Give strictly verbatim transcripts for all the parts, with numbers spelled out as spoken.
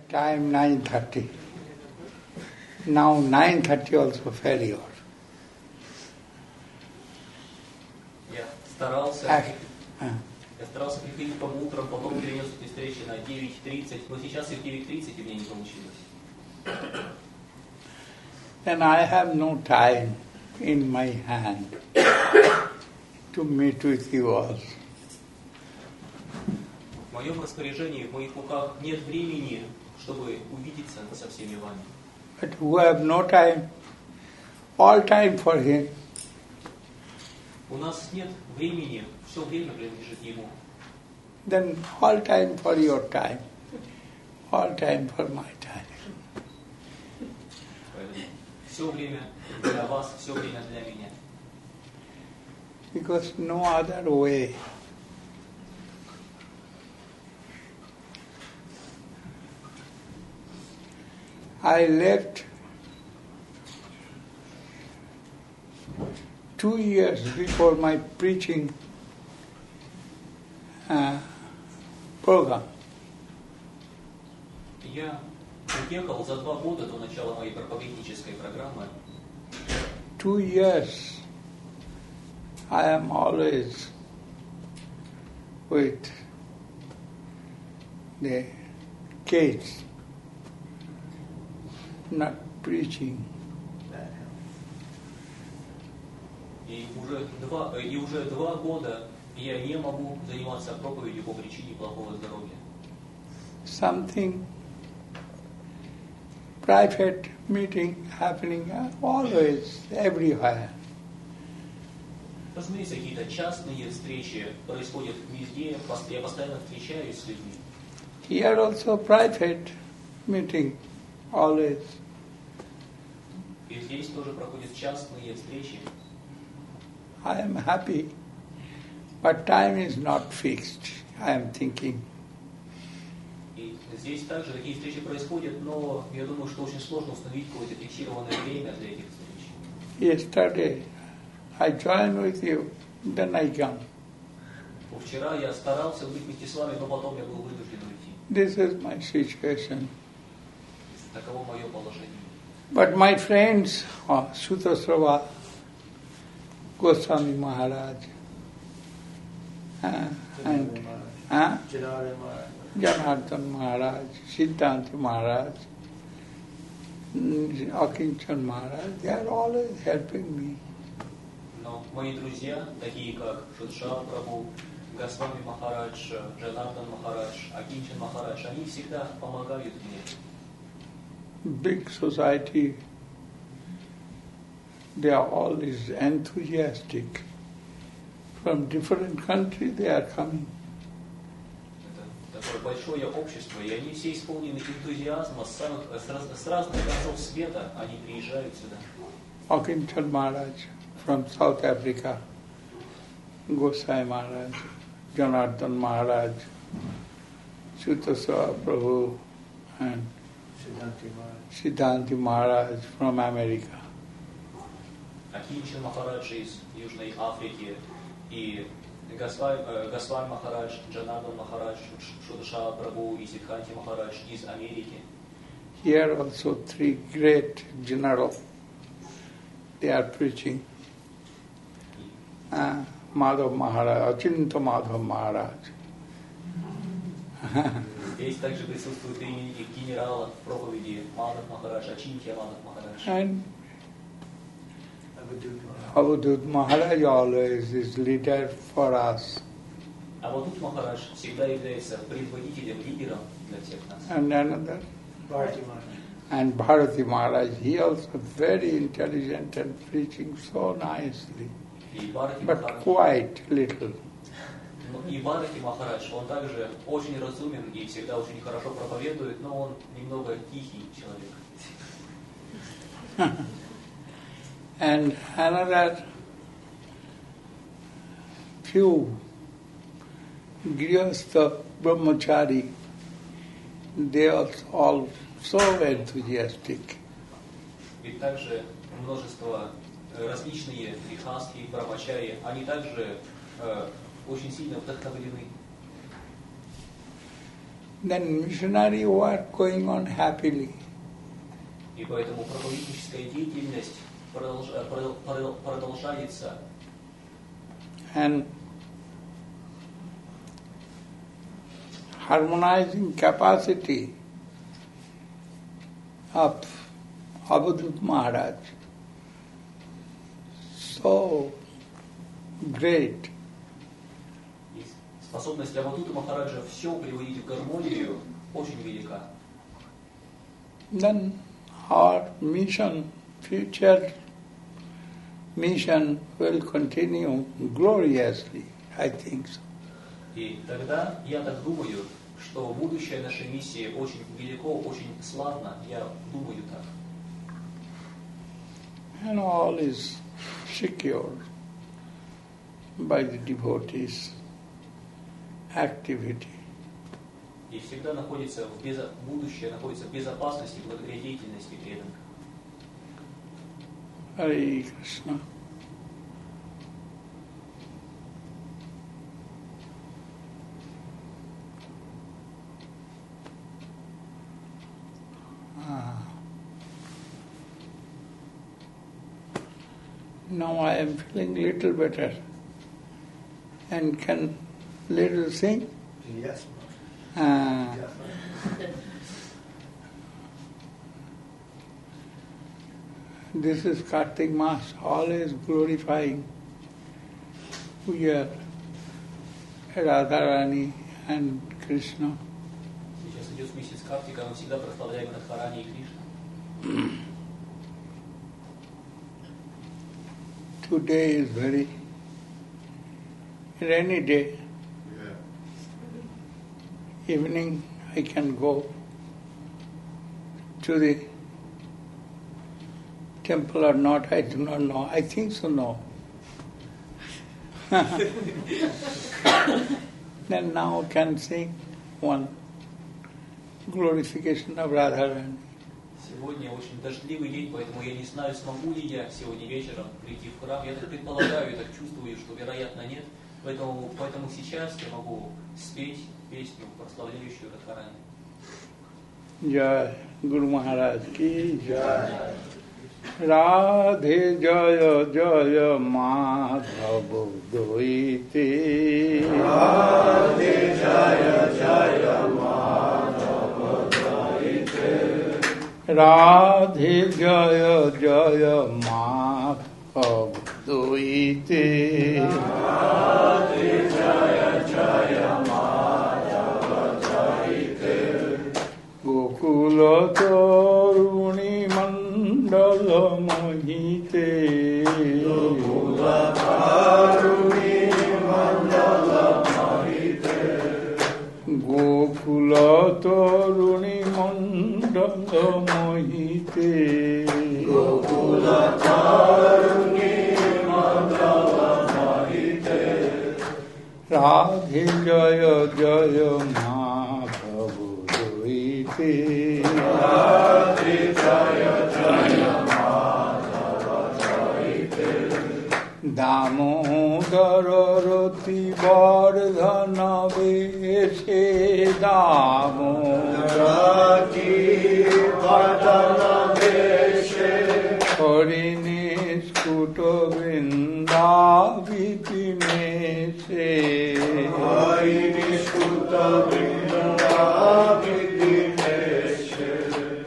Time nine thirty. Now nine thirty also failure. Я старался, Ah, ah. я старался приходить по утрам, потом перенес эти встречи на девять тридцать, но сейчас и в девять тридцать у меня не получилось. Then I have no time in my hand to meet with you all. В моем распоряжении, в моих руках нет времени, чтобы увидеться со всеми вами. But who have no time, all time for him. У нас нет времени, все время принадлежит ему. Then all time for your time, all time for my time. Поэтому все время для вас, все время для меня. Because no other way. I left two years before my preaching uh, program. Я уехал за два года до начала моей проповеднической программы. Two years I am always with the kids, not preaching. И уже два, и уже два года я не могу заниматься проповедью по причине плохого здоровья. Something private meeting happening always, everywhere. Разумеется, какие-то частные встречи происходят везде, я постоянно встречаюсь с людьми. Here also private meeting, always. И здесь тоже проходят частные встречи. I am happy, but time is not fixed, I am thinking. И здесь также такие встречи происходят, но я думаю, что очень сложно установить какое-то фиксированное время для этих встреч. Yesterday I joined with you, then I come. Вчера я старался быть вместе с вами, но потом я был вынужден уйти. This is my situation. Таково мое положение. But my friends, oh, Sutasrava, Goswami Maharaj, uh, and uh, Janardhan Maharaj, Siddhanta Maharaj, Akinchan Maharaj, they are always helping me. Но мои друзья, такие как Шудша Прабhu, Госвами Махарадж, Джанардан Махарадж, Акинчан Махарадж, они всегда помогают мне. Big society, they are always enthusiastic. From different countries they are coming. Это такое большое общество, и они все исполнены энтузиазма с, самых, с, раз, с разных концов света, они приезжают сюда. Akinchan Maharaj from South Africa, Gosai Maharaj, Janardhan Maharaj, Sutasrava Prabhu, and Siddhanti Maharaj from America. Акинчан Махарадж из Южной Африки и Госвами Махарадж, Джанардан Махарадж, Шудша Прабhu и Сиддханти Махарадж из Америки. Here also three great generals, they are preaching. Uh, Madhav Maharaj, Achinta Madhav Maharaj. Здесь также присутствуют три великих генерала в проповеди: Мадхав Махарадж, Ачинтья Мадхав Махарадж. And Avadut Maharaj always is leader for us. Авадут Махарадж всегда является предводителем, лидером для всех нас. And another, Bharati Maharaj. and Bharati Maharaj, he also very intelligent and preaching so nicely, И Бхарати but Махарадж, quite little. и Бхарати Махарадж, он также очень разумен и всегда очень хорошо проповедует, но он немного тихий человек. And another few Grihastha Brahmachari, they are all so enthusiastic. И также множество различные грихастхи, брамачари, они также э, очень сильно вдохновлены. then missionary work going on happily. И поэтому проповедническая деятельность продолж, продол, продолжается. And harmonizing capacity of Avadhut Maharaj, so great. И способность Авадхута Махараджа все приводить в гармонию очень велика. Then our mission, future mission will continue gloriously, I think so. И тогда я так думаю, что будущее нашей миссии очень велико, очень славно. Я думаю так. And all is secured by the devotees' activity. И всегда находится в безо... будущее находится в безопасности благодаря деятельности преданных. Hare Krishna. Ah. Now I am feeling little better and can little sing. Yes. Ah. This is Kartik Mass, always glorifying. We are Radharani and Krishna. Сейчас идет месяц Картика, мы всегда прославляем Радхарани и Кришну. Today is very rainy day. Yeah. Evening I can go to the temple or not, I do not know. I think so, no. Then now can sing one glorification of Radharani. Сегодня очень дождливый день, поэтому я не знаю, смогу ли я сегодня вечером прийти в храм. Я так предполагаю, я так чувствую, что вероятно нет. Поэтому, поэтому сейчас я могу спеть песню, прославляющую Радхарани. Jai Guru Maharaj ki Jai. Radhe Jaya Jaya Madhav Doite. Radhe Jaya Jaya Madhav Doite. Radhe Jaya Jaya Madhav Doite. Radhe Jaya Jaya Madhav Doite. Gokula Taruni Mandala Mohite. Gokula Taruni Mandala Mohite. Gokula Taruni Mandala Mohite. Gokula Taruni Mandala Mohite. Radhe Jaya Jaya Madhav Doite. Radhe Jaya Jaya Madhava Doite. Damodara Rati Vardhana Veshe. Damodara Rati Vardhana Veshe. Harini Skuta Vrinda Vipinese. Harini Skuta Vrinda Vipinese.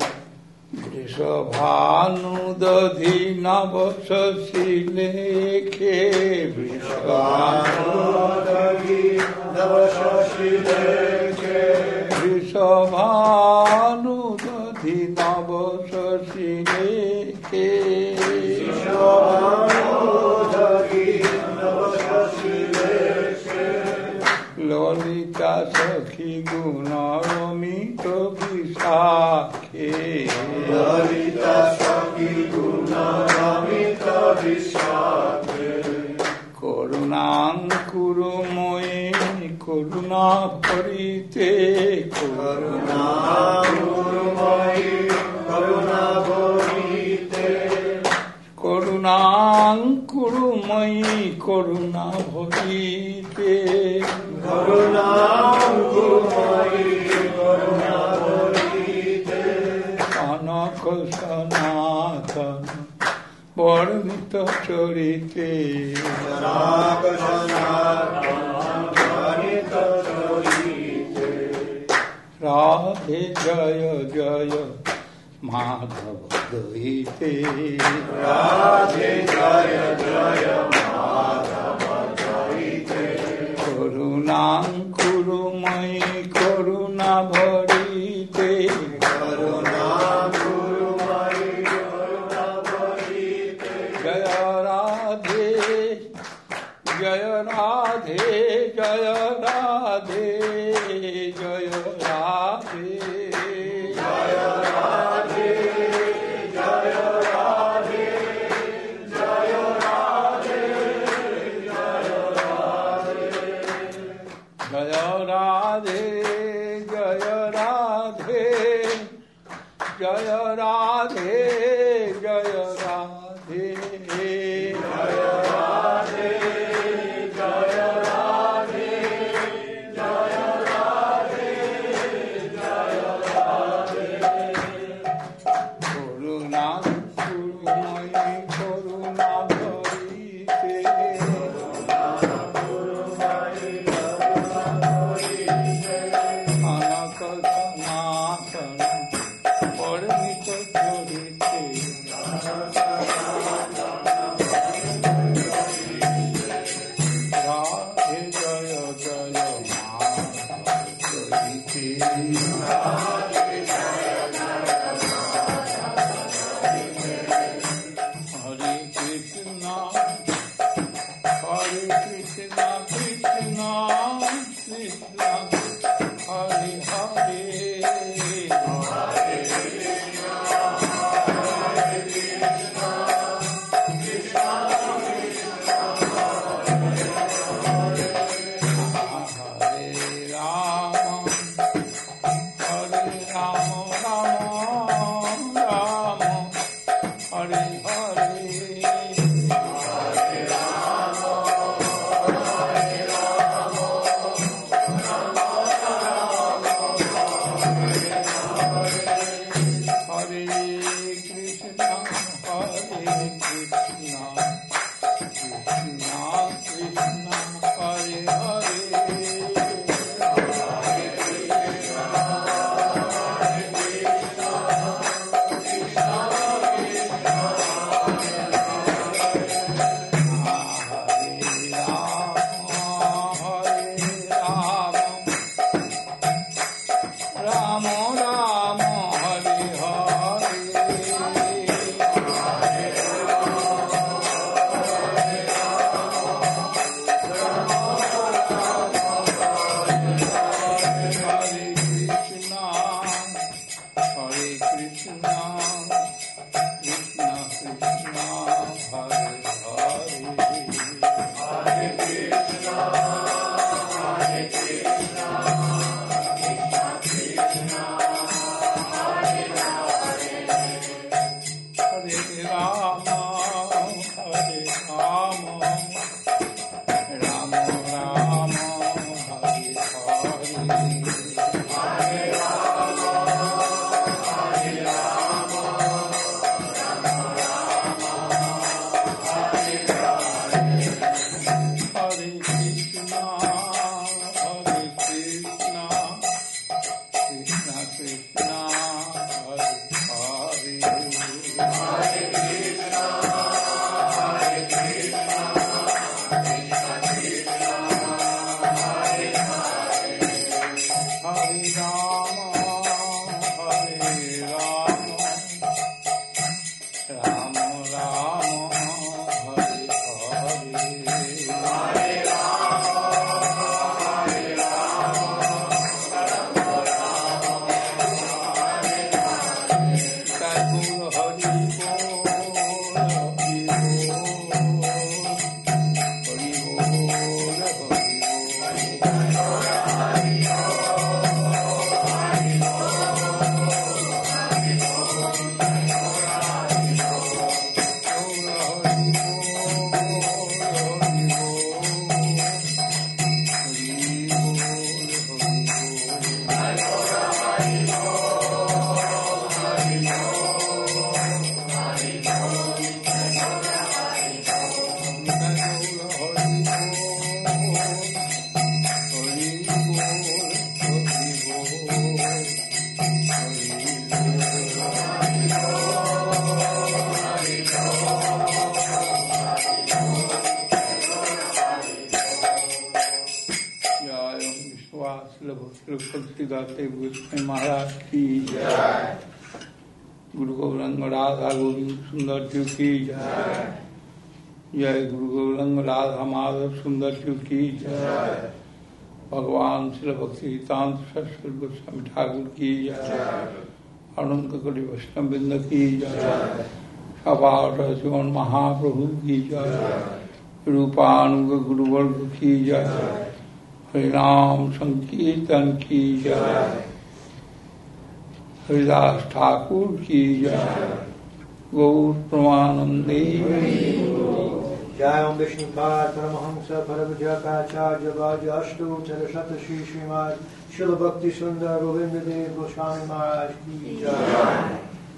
Vrishabhanu Dadhi Navasasi Lekhe. Vrishabhanu Dadhi Navasasi Lekhe. Vrishabhanu Dadhi Navasasi Lekhe. Vrishabhanu Dadhi Navasasi Lekhe. Lalita Sakhi Gunaramita Visakhe. Lalita Sakhi Gunaramita Visakhe. Karunam Kurumoye Karuna Parite. Karuna Gurumayi Karuna Bharite. Karunam Kurumoye Karuna Bharite. Karuna Gurumayi Kanak সনাতন বর্ণিত চরিতে কনক সনাতন বর্ণিত চরিতে রাধে জয় জয় মাধব দইতে রাধে জয় জয় মাধব দইতে করুণাং কুরুময়ী করুণা ভরিতে করুণা গুরুময়ী করুণা ভরিতে জয় রাধে জয় রাধে জয় রাধে জয় রাধে জয় রাধে জয় রাধে জয় রাধে জয় রাধে জয় রাধে জয় রাধে জয় রাধে জয় রাধে জয় রাধে জয় রাধে জয় রাধে জয় রাধে করুণা করুণময়ী করুণা ভরিতে কনক সনাতন পরমিত চরিতে রাধে জয় জয় মাধব চরিতে হরে কৃষ্ণ হরে কৃষ্ণ কৃষ্ণ কৃষ্ণ হরে হরে হরে রাম হরে Ram Ram Ram Hare Hare Hare Krishna, Hare Krishna, Krishna Krishna, Hare Hare. Hare Rama, Hare Rama, Rama Rama, Hare Hare. Hare Krishna, Hare Krishna, Krishna Krishna, Hare Hare. Hare Rama, Hare Rama, Rama Rama, Hare Hare. भक्ति दाते गोस्वामी महाराज की जय। गुरु गौरंग राधा गोविंद सुंदर जी की जय। जय गुरु गौरंग राधा माधव सुंदर जी की जय। भगवान श्री भक्ति सिद्धांत सरस्वती गोस्वामी ठाकुर की जय। अनंत कोटि वैष्णव वृंद की जय। सभार जीवन महाप्रभु की जय। रूपानुग गुरुवर्ग की जय। हरिनाम संकीर्तन की जय। हरिदास ठाकुर की जय। गौर प्रमानंदे जय ओम विष्णुपाद परमहंस परमजकाचार्य वाद्य अष्टोत्तर शतश्री श्रीमद शिल भक्ति सुंदर गोविंद देव गोस्वामी महाराज की जय।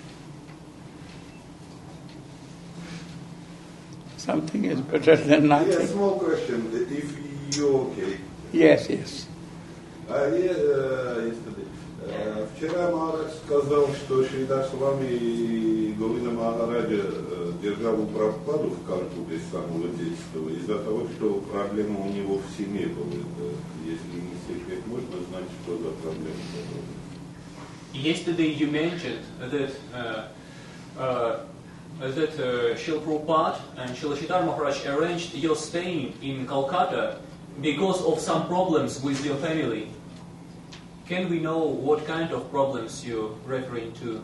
Something is better than nothing. Yeah, small question. If you okay. Yes, yes. А я, yesterday. Вчера Махарадж сказал, что Шридас Вами Говинда Махараджа держал у Прабхупаду в Канпуре с самого детства из-за того, что проблема у него в семье была. Если не секрет, можно знать, что за проблема была. Yesterday you mentioned that uh, uh, that uh, Srila Prabhupada and Srila Sridhar Maharaj arranged your staying in Calcutta because of some problems with your family. Can we know what kind of problems you're referring to?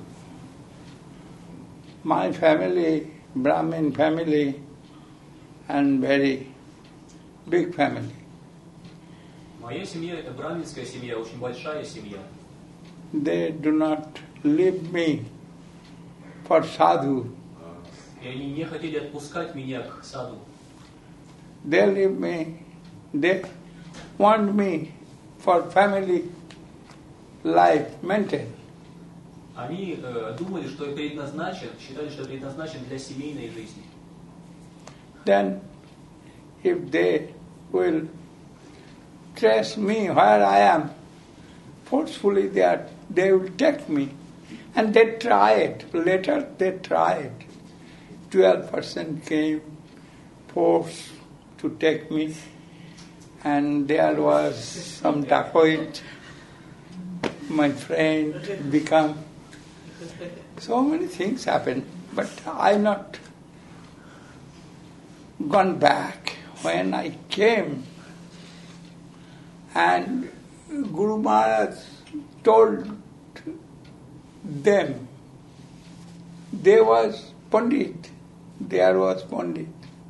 My family, Brahmin family, and very big family. Моя семья – это браминская семья, очень большая семья. They do not leave me for sadhu. И они не хотели отпускать меня к саду. They leave me. They want me for family life maintain. Они э, думали, что я предназначен, считали, что я предназначен для семейной жизни. Then, if they will trace me where I am, forcefully they, are, they will take me. And they tried. Later they tried. Twelve percent came, forced to take me. And there was some dacoit, my friend become. So many things happened, but I not gone back. When I came, and Guru Maharaj told them, there was Pandit, there was Pandit.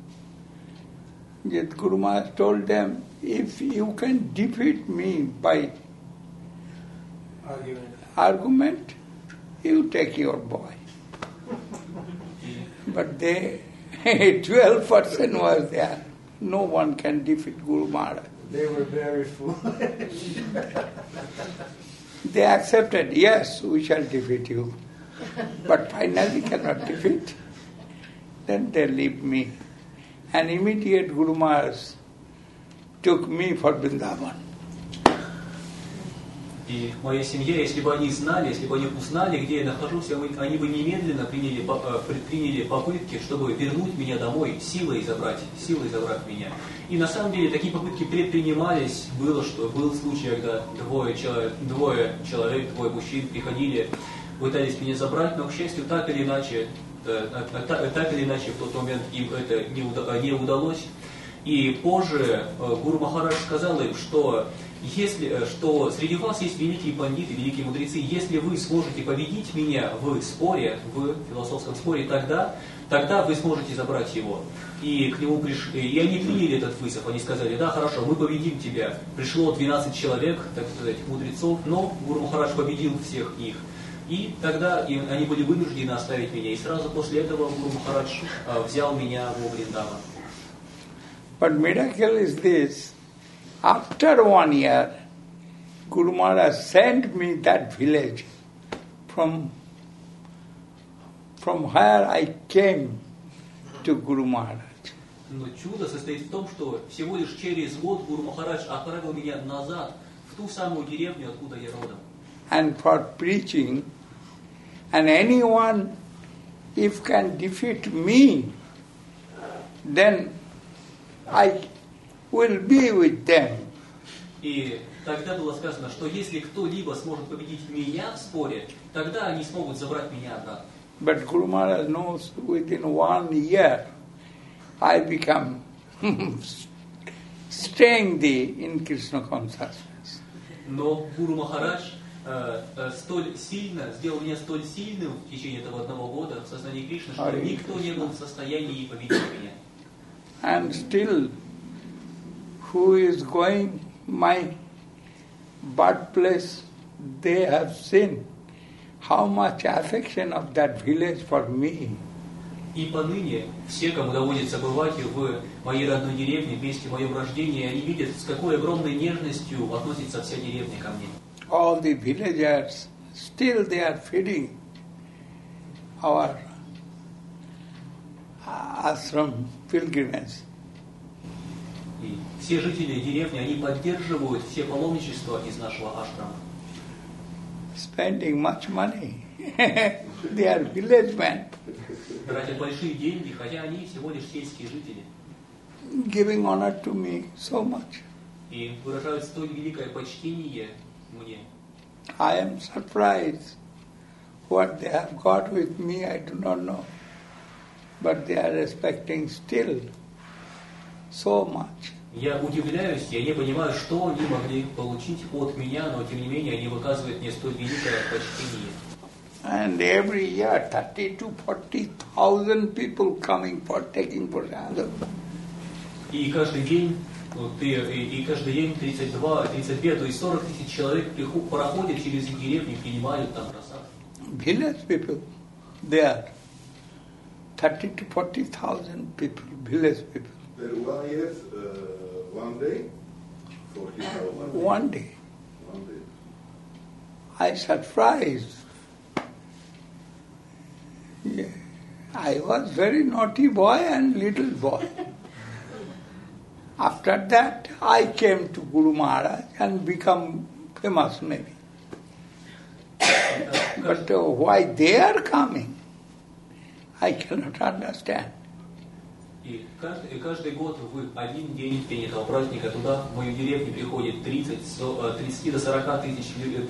Yet Guru Maharaj told them, if you can defeat me by Argument. argument, you take your boy. But they, twelve percent was there. No one can defeat Guru Maharaj. They were very foolish. They accepted, yes, we shall defeat you. But finally cannot defeat. Then they leave me. And immediate Guru Maharaj took me for Vrindavan. И моя семья, если бы они знали, если бы они узнали, где я нахожусь, они бы немедленно приняли, предприняли попытки, чтобы вернуть меня домой, силой забрать, силой забрать меня. И на самом деле такие попытки предпринимались. Было, что был случай, когда двое человек, двое человек, двое мужчин приходили, пытались меня забрать, но, к счастью, так или иначе, так или иначе в тот момент им это не удалось. И позже Гуру Махарадж сказал им, что если, что среди вас есть великие пандиты, великие мудрецы, если вы сможете победить меня в споре, в философском споре, тогда, тогда вы сможете забрать его. И к нему пришли, и они приняли этот вызов, они сказали, да, хорошо, мы победим тебя. Пришло двенадцать человек, так сказать, мудрецов, но Гуру Махарадж победил всех их. И тогда им, они были вынуждены оставить меня. И сразу после этого Гуру Махарадж взял меня во Вриндаван. But miracle is this. After one year, Guru Maharaj sent me that village from, from where I came to Guru Maharaj. Но чудо состоит в том, что всего лишь через год Гуру Махарадж отправил меня назад, в ту самую деревню, откуда я родом. And for preaching And anyone, if can defeat me, then I will be with them. И тогда было сказано, что если кто-либо сможет победить меня в споре, тогда они смогут забрать меня обратно. But Guru Maharaj knows within one year I become staying the in Krishna consciousness. Но Гуру Махарадж э, э, столь сильно, сделал меня столь сильным в течение этого одного года в сознании Кришны, что Ари. никто не был в состоянии победить меня. And still, who is going my birthplace, they have seen how much affection of that village for me. И поныне все, кому доводится бывать в моей родной деревне, в месте моего рождения, они видят, с какой огромной нежностью относится вся деревня ко мне. All the villagers, still they are feeding our ashram pilgrimage. И все жители деревни, они поддерживают все паломничества из нашего ашрама. Spending much money. They are village men. Тратят большие деньги, хотя они всего лишь сельские жители. Giving honor to me so much. И выражают столь великое почтение мне. I am surprised. What they have got with me, I do not know. But they are respecting still so much. Я удивляюсь, я не понимаю, что они могли получить от меня, но тем не менее они выказывают мне столь великое почтение. And every year, thirty to forty thousand people coming for taking prasadam. И каждый день, вот, и, и, и каждый день тридцать два, тридцать две, то есть сорок тысяч человек приход, проходят через их деревню, принимают там просад. Village people, there, thirty to forty thousand people, village people. There one year, uh, one day, forty thousand. One day, One day. I surprised. Yeah. I was very naughty boy and little boy. After that, I came to Guru Maharaj and become famous maybe. But uh, why they are coming, I cannot understand. И каждый, и каждый год в один день в день этого праздника туда, в мою деревню, приходит тридцать до сорока тысяч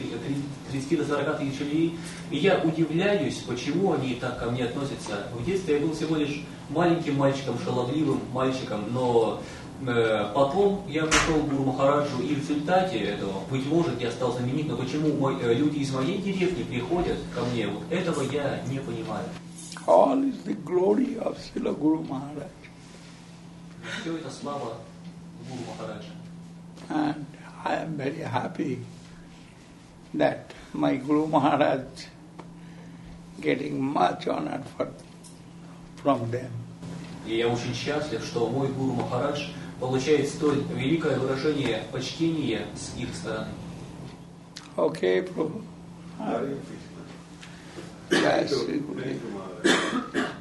людей. И я удивляюсь, почему они так ко мне относятся. В детстве я был всего лишь маленьким мальчиком, шаловливым мальчиком, но э, потом я пришел к Гуру Махараджу, и в результате этого, быть может, я стал знаменит, но почему мой, э, люди из моей деревни приходят ко мне, вот этого я не понимаю. All is the glory of Srila Guru Maharaj. Все это слава Гуру Махараджа. And I am very happy that my Guru Maharaj getting much honor for, from them. И я очень счастлив, что мой Гуру Махарадж получает столь великое выражение почтения с их стороны. Okay, Prabhu. Hare Jai Krishna. Shri Guru. Thank you, Maharaj.